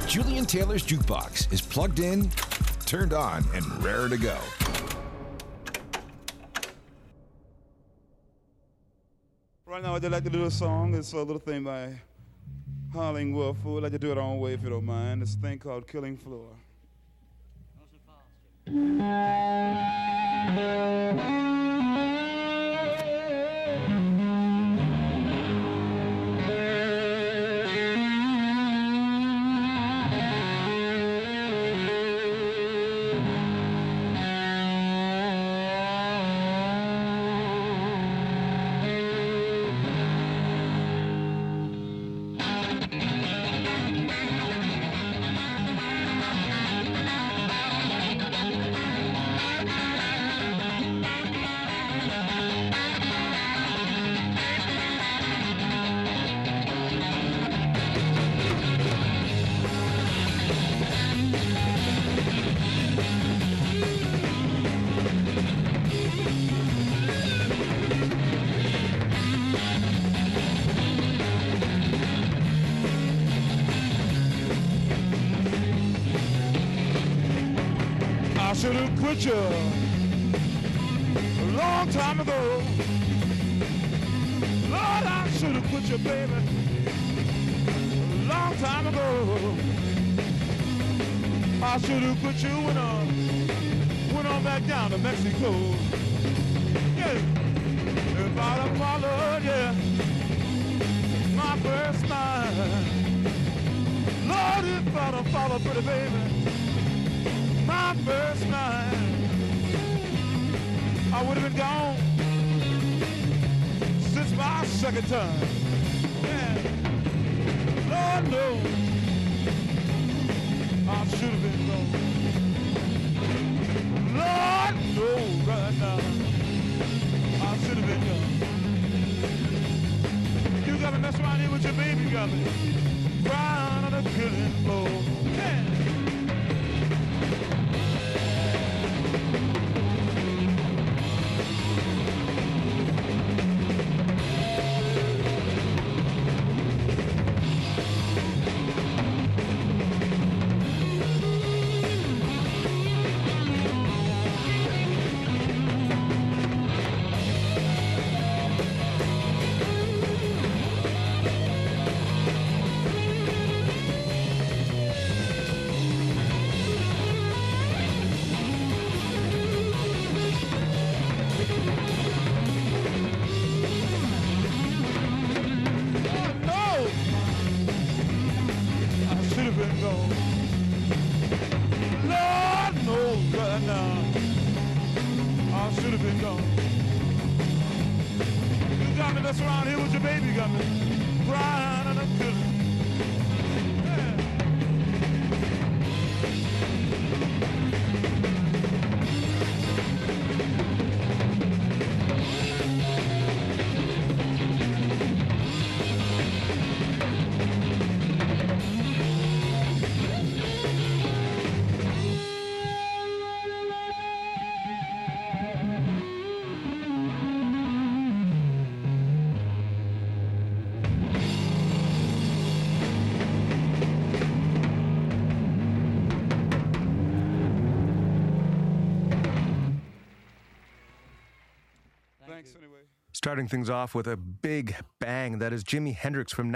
Julian Taylor's Jukebox is plugged in, turned on, and raring to go. Right now, I'd like to do a song. It's a little thing by Howling Wolf. We'd like to do it our own way, if you don't mind. It's a thing called Killing Floor. I should have quit you a long time ago. Lord, I should have quit you, baby, a long time ago. I should have quit you when I went on back down to Mexico. Yeah, if I'd have followed, yeah, my first mind. Lord, if I'd have followed, pretty baby, my first night, I would have been gone since my second time. Yeah. Lord knows I should have been gone. Lord knows right now I should have been gone. You got me messing around here with your baby, you got me crying on the killing floor. Yeah. Starting things off with a big bang, that is Jimi Hendrix from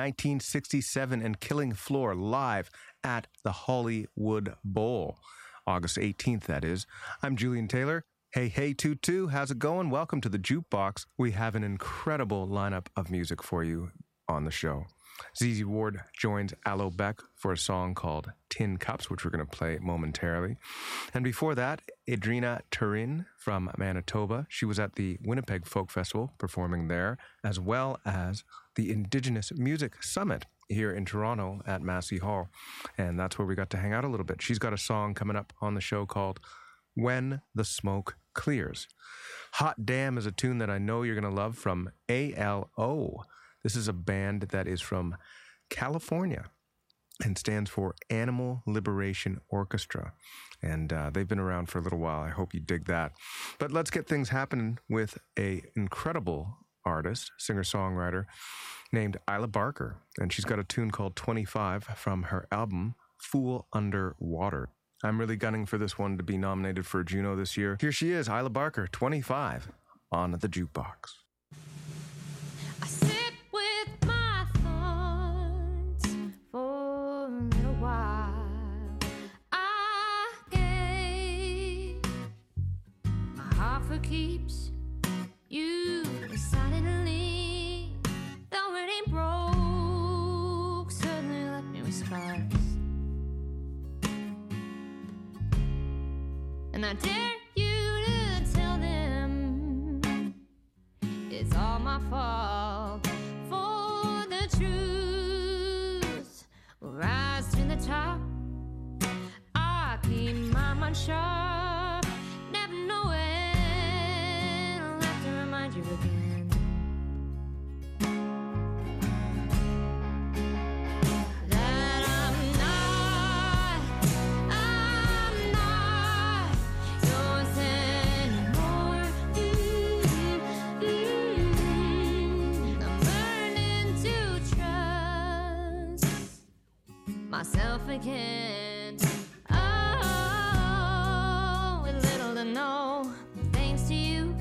1967 and Killing Floor live at the Hollywood Bowl. August 18th, that is. I'm Julian Taylor. Hey, hey, Tutu, how's it going? Welcome to the Jukebox. We have an incredible lineup of music for you on the show. ZZ Ward joins Aloe Beck for a song called Tin Cups, which we're going to play momentarily. And before that, Adrina Turin from Manitoba. She was at the Winnipeg Folk Festival performing there, as well as the Indigenous Music Summit here in Toronto at Massey Hall. And that's where we got to hang out a little bit. She's got a song coming up on the show called When the Smoke Clears. Hot Damn is a tune that I know you're going to love from ALO. This is a band that is from California and stands for Animal Liberation Orchestra. And they've been around for a little while. I hope you dig that. But let's get things happening with an incredible artist, singer-songwriter named Isla Barker. And she's got a tune called 25 from her album Fool Under Water. I'm really gunning for this one to be nominated for a Juno this year. Here she is, Isla Barker, 25, on the Jukebox. I sit with my thoughts for a little while. I gave my heart for keeps. You decided to leave, though it ain't broke. Suddenly left me with scars, and I dare you to tell them it's all my fault. For the truth will rise to the top. I keep my mind sharp, never know when I'll have to remind you again that I'm not yours anymore. I'm learning to trust myself again. Oh, with little to no thanks to you,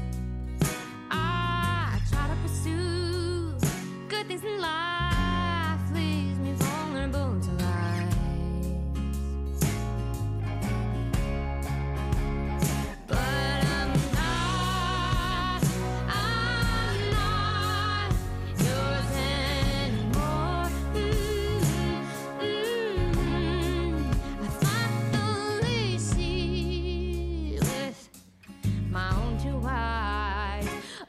I try to pursue good things in life, leaves me vulnerable to lies. But I'm not yours anymore. I finally see with my own two eyes.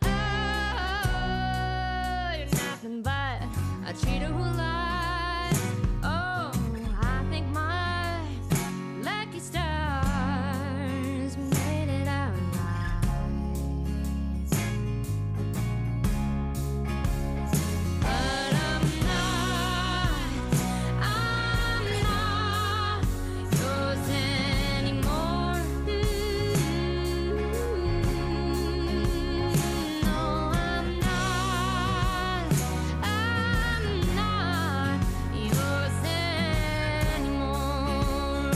Oh, you're nothing but a cheater who lies. Oh, I think my lucky stars made it out alive. But I'm not yours anymore. No, I'm not yours anymore.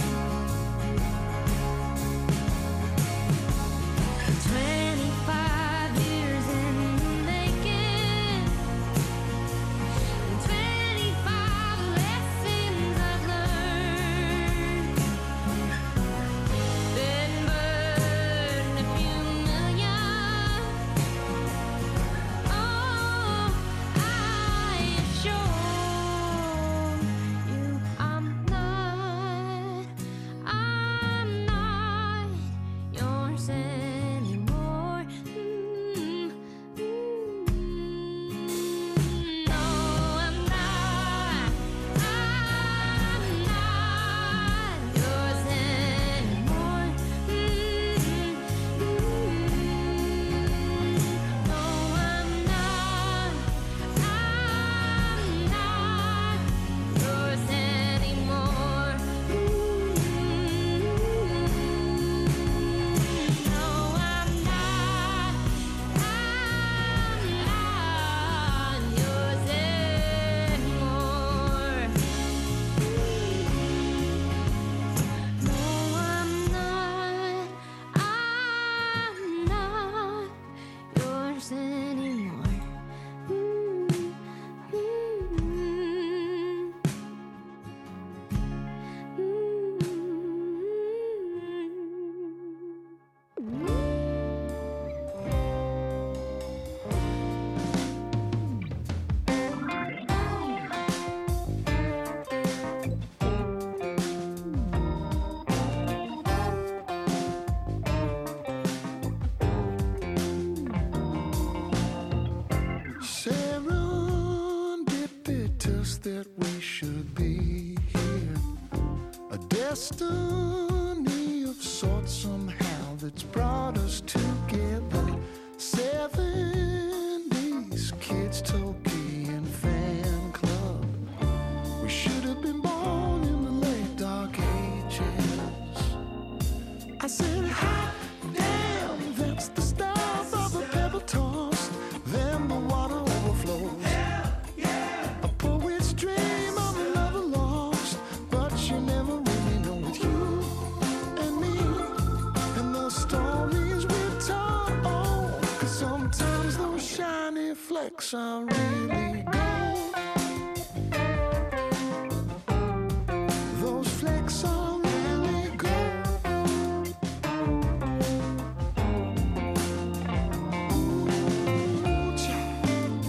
25 years in the making, 25 lessons I've learned. Been burned a few million. Oh, I assure you I'm not yours anymore. No, I'm not yours anymore. No, I'm not yours anymore. No, I'm not yours anymore. No, I'm not yours anymore. Serendipitous that we should be here. A destiny of sorts somehow that's brought us together. 70s kids, Tolkien fan club. We should have been born in the late dark ages. I said, hot damn, that's the stuff of a pebble tossed. Then the water overflows. A poet's dream of a lover lost, but you never are really gold. Those flecks are really gold. Ooh, child.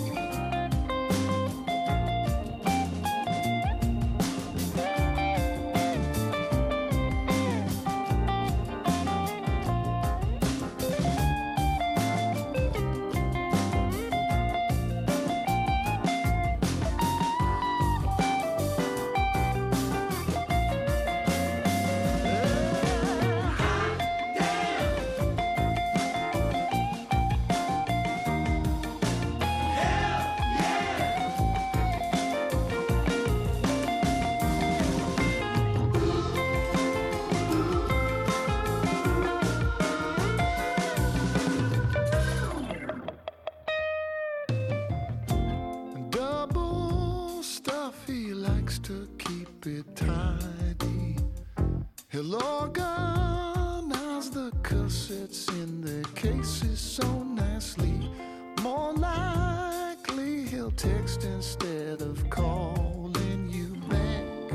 Double stuff, he likes to keep it tidy. He'll organize the cassettes in their cases so nicely. More likely he'll text instead of calling you back.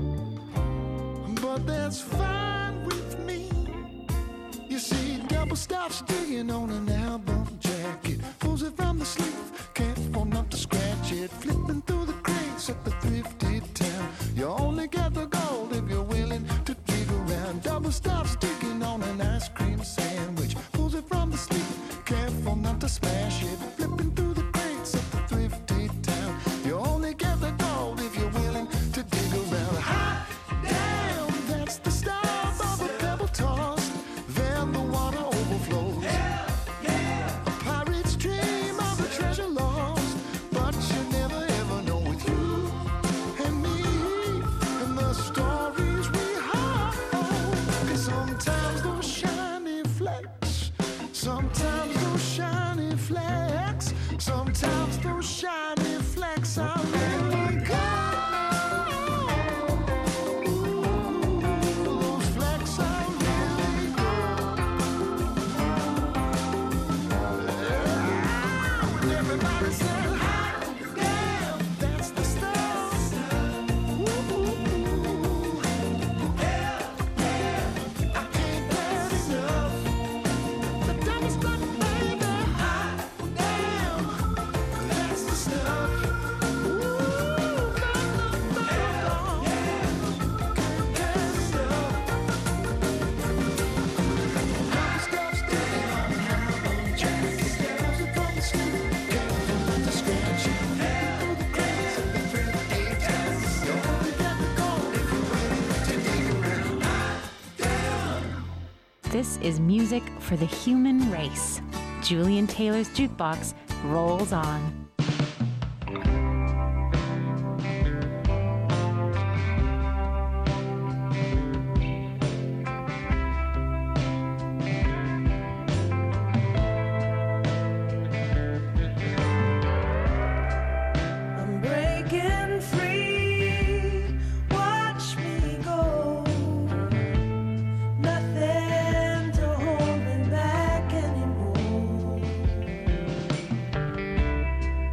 But that's fine with me. You see, double stops digging on an album jacket, pulls it from the sleeve, careful not to scratch it, flipping through the crates at the thrifty town. You only get the gold if you're willing to dig around. Double stops digging on an ice cream sandwich, pulls it from the sleeve, careful not to smash it, flipping through the crates at the thrifty town. You only get the gold if you're willing to dig around. Hot damn, that's the stuff of a pebble toss. Then the water overflows. A pirate's dream of a treasure lost, but you never ever know with you and me and the stories we hold. 'Cause sometimes those shiny flecks, sometimes those shiny flecks, sometimes those shiny flecks are really gold. Ooh, those flecks are really gold. Everybody say, hot damn, that's the stuff. Ooh, hell yeah, I can't get enough. The double stuff, baby, hot damn, that's the stuff. Ooh, hell yeah, can't get enough. Double stuff's digging on an album jacket, pulls it from the sleeve, careful not to scratch it. Through the crates of the thrifty town. You only get the gold if you're willing to dig around. This is music for the human race. Julian Taylor's Jukebox rolls on. I'm breaking free, watch me go. Nothing to hold me back anymore.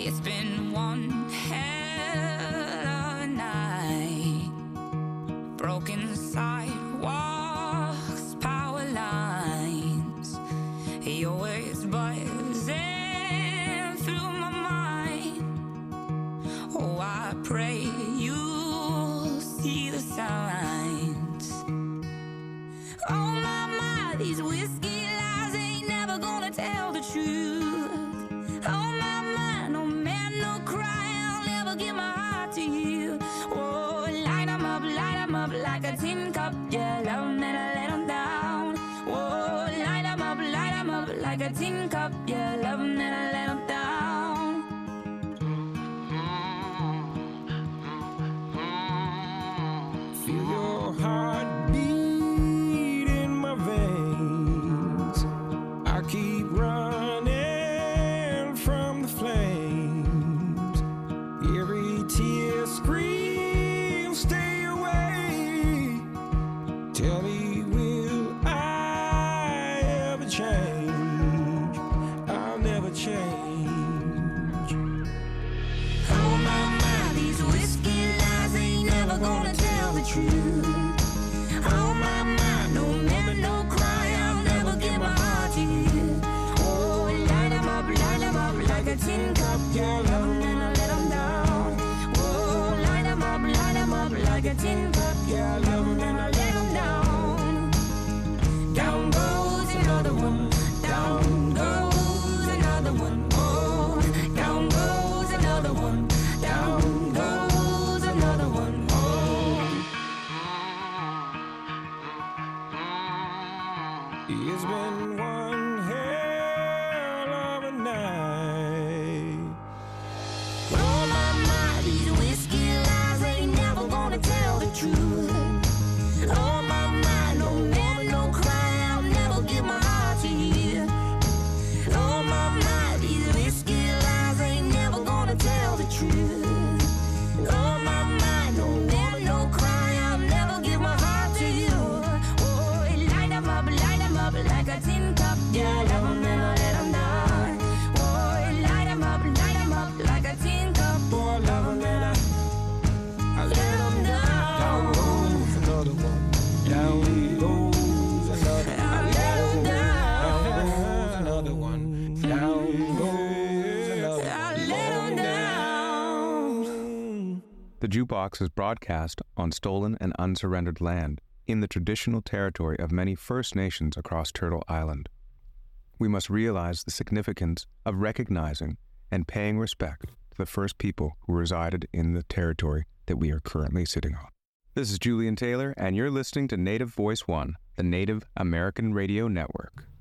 It's been one hell of a night. Broken sidewalks, power lines. Your words buzzing through my mind. Oh, I pray you'll see the signs. Oh, my, these whiskey lies ain't never gonna tell the truth. Oh, my, no man, no cry, I'll never give my heart to you. Oh, light 'em up like a tin cup. Yeah, love 'em and I let 'em down. Oh, light 'em up like a tin cup. Yeah, love 'em and I let 'em down. Feel your heart beat in my veins. I keep running from the flames. Every tear screams, stay away. Tell me, will I ever change? I'll never change. Oh, my, these whiskey lies ain't never gonna tell the truth. Oh, my, no man, no cry, I'll never give my heart to you. Oh, light 'em up like a tin cup. Yeah, love 'em and I let 'em down. Oh, light 'em up like a tin cup. Yeah, love 'em and I let 'em down. Down goes another one. Down goes another one. Oh, down goes another one. Down goes another one. Oh. It's been one hell of a night. Oh, my, these whiskey lies ain't never gonna tell the truth. Oh, my, no man, no cry, I'll never give my heart to you. Oh, my, these whiskey lies ain't never gonna tell the truth. Oh, my, no man, no cry, I'll never give my heart to you. Oh, light 'em up like a tin cup. Yeah, love 'em and I let 'em down. Oh, light 'em up like a tin cup. Boy, love 'em and I let 'em down. Down goes another one. Down goes another one. I let 'em down. Down goes another one. Down goes another I let 'em down. one. The Jukebox is broadcast on stolen and unsurrendered land in the traditional territory of many First Nations across Turtle Island. We must realize the significance of recognizing and paying respect to the first people who resided in the territory that we are currently sitting on. This is Julian Taylor, and you're listening to Native Voice One, the Native American Radio Network.